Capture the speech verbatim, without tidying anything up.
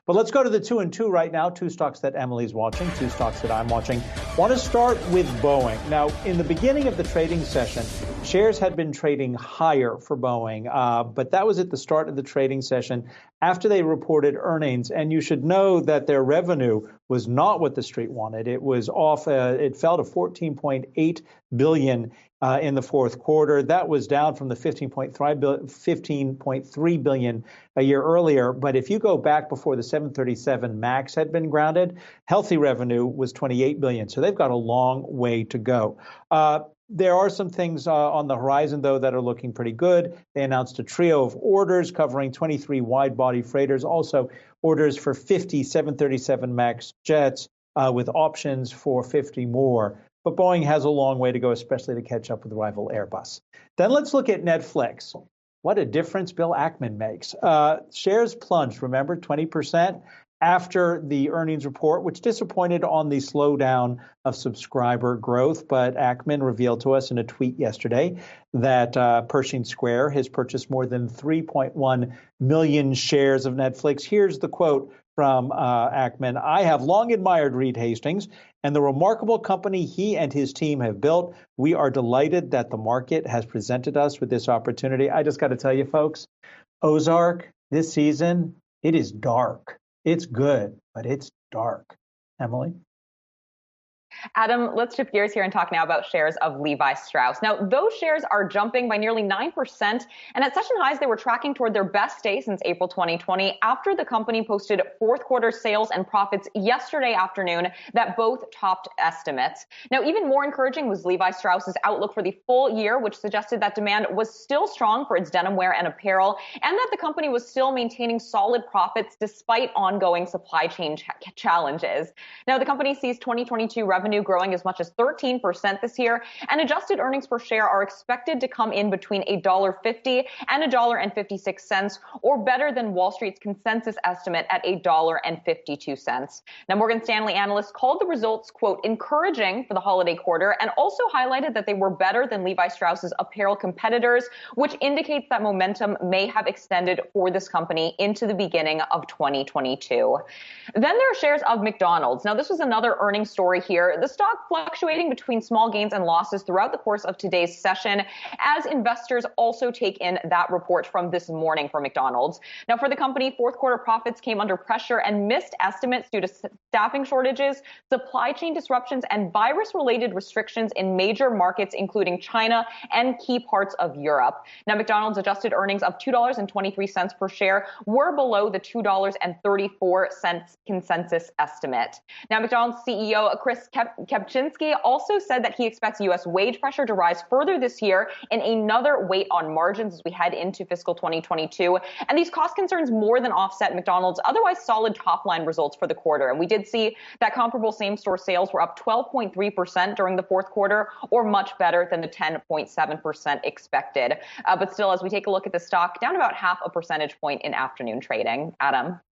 But let's go to the two and two right now, two stocks that Emily's watching, two stocks that I'm watching. Want to start with Boeing. Now, in the beginning of the trading session, shares had been trading higher for Boeing, uh, but that was at the start of the trading session after they reported earnings. And you should know that their revenue was not what the street wanted. It was off, uh, it fell to fourteen point eight billion dollars uh, in the fourth quarter. That was down from the fifteen point three billion dollars a year earlier. But if you go back before the seven thirty-seven MAX had been grounded, healthy revenue was twenty-eight billion dollars. So they've got a long way to go. Uh, There are some things uh, on the horizon, though, that are looking pretty good. They announced a trio of orders covering twenty-three wide-body freighters, also orders for fifty seven thirty-seven MAX jets uh, with options for fifty more. But Boeing has a long way to go, especially to catch up with rival Airbus. Then let's look at Netflix. What a difference Bill Ackman makes. Uh, shares plunged, remember, twenty percent. After the earnings report, which disappointed on the slowdown of subscriber growth. But Ackman revealed to us in a tweet yesterday that uh, Pershing Square has purchased more than three point one million shares of Netflix. Here's the quote from uh, Ackman. "I have long admired Reed Hastings and the remarkable company he and his team have built. We are delighted that the market has presented us with this opportunity." I just got to tell you, folks, Ozark this season, it is dark. It's good, but it's dark. Emily? Adam, let's shift gears here and talk now about shares of Levi Strauss. Now, those shares are jumping by nearly nine percent, and at session highs, they were tracking toward their best day since April twenty twenty after the company posted fourth quarter sales and profits yesterday afternoon that both topped estimates. Now, even more encouraging was Levi Strauss's outlook for the full year, which suggested that demand was still strong for its denim wear and apparel, and that the company was still maintaining solid profits despite ongoing supply chain ch- challenges. Now, the company sees twenty twenty-two revenue growing as much as thirteen percent this year, and adjusted earnings per share are expected to come in between one dollar fifty and one dollar fifty-six, or better than Wall Street's consensus estimate at one dollar fifty-two. Now, Morgan Stanley analysts called the results, quote, encouraging for the holiday quarter, and also highlighted that they were better than Levi Strauss's apparel competitors, which indicates that momentum may have extended for this company into the beginning of twenty twenty-two. Then there are shares of McDonald's. Now, this was another earnings story here. The stock fluctuating between small gains and losses throughout the course of today's session as investors also take in that report from this morning for McDonald's. Now, for the company, fourth quarter profits came under pressure and missed estimates due to staffing shortages, supply chain disruptions, and virus-related restrictions in major markets, including China and key parts of Europe. Now, McDonald's adjusted earnings of two dollars and twenty-three cents per share were below the two dollars and thirty-four cents consensus estimate. Now, McDonald's C E O Chris Kempczinski also said that he expects U S wage pressure to rise further this year in another weight on margins as we head into fiscal twenty twenty-two. And these cost concerns more than offset McDonald's otherwise solid top-line results for the quarter. And we did see that comparable same-store sales were up twelve point three percent during the fourth quarter, or much better than the ten point seven percent expected. Uh, but still, as we take a look at the stock, down about half a percentage point in afternoon trading. Adam?